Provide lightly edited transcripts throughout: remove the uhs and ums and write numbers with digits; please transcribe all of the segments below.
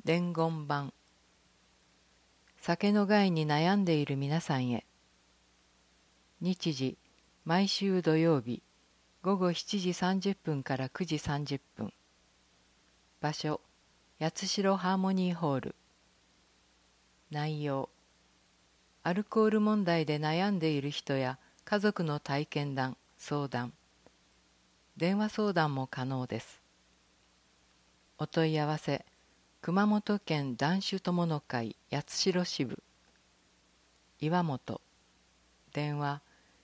伝言版。酒の害に悩んでいる皆さんへ。日時、毎週土曜日、午後7時30分から9時30分。場所、八代ハーモニーホール。内容、アルコール問題で悩んでいる人や家族の体験談、相談。電話相談も可能です。お問い合わせ、熊本県男子友の会八代支部。岩本。電話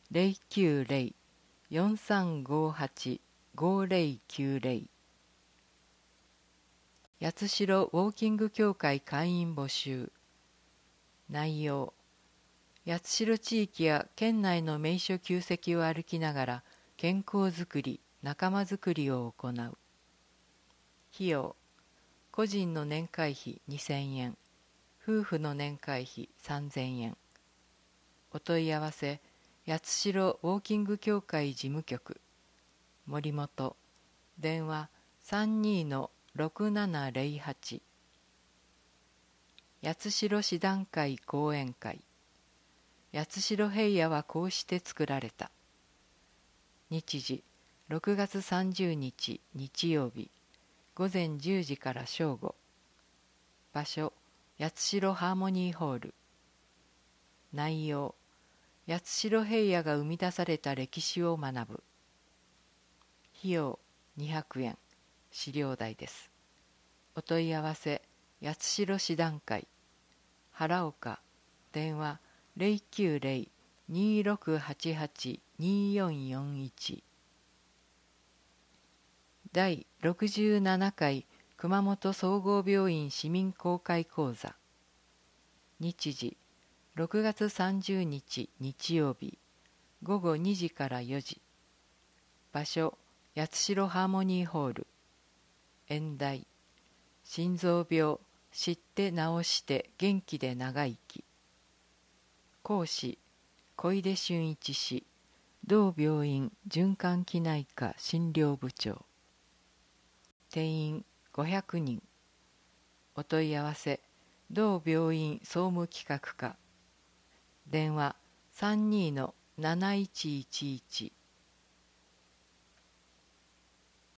090-4358-5090。八代ウォーキング協会会員募集。内容、八代地域や県内の名所旧跡を歩きながら健康づくり、仲間づくりを行う。費用、個人の年会費2000円、夫婦の年会費3000円。お問い合わせ、八代ウォーキング協会事務局、森本、電話32-6708。八代師団会講演会。八代平野はこうして作られた。日時、6月30日日曜日、午前10時から正午。場所、八代ハーモニーホール。内容、八代平野が生み出された歴史を学ぶ。費用200円、資料代です。お問い合わせ、八代師団会。原岡、電話090-2688-2441。第67回熊本総合病院市民公開講座。日時、6月30日日曜日、午後2時から4時。場所、八代ハーモニーホール。演題、心臓病、知って治して元気で長生き。講師、小出俊一氏、同病院循環器内科診療部長。定員500人。お問い合わせ、同病院総務企画課。電話32-7111。